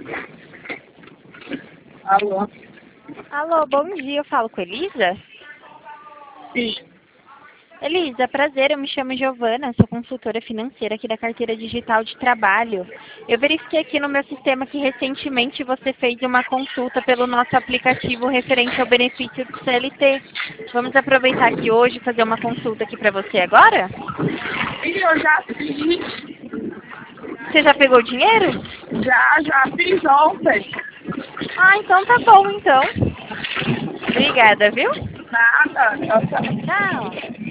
Alô? Alô, bom dia, eu falo com Elisa? Sim. Elisa, prazer, eu me chamo Giovana, sou consultora financeira aqui da Carteira Digital de Trabalho. Eu verifiquei aqui no meu sistema que recentemente você fez uma consulta pelo nosso aplicativo referente ao benefício do CLT. Vamos aproveitar aqui hoje e fazer uma consulta aqui para você agora? E eu já fiz. Você já pegou o dinheiro? Já fiz ontem. Ah, então tá bom, então. Obrigada, viu? Nada. Tchau.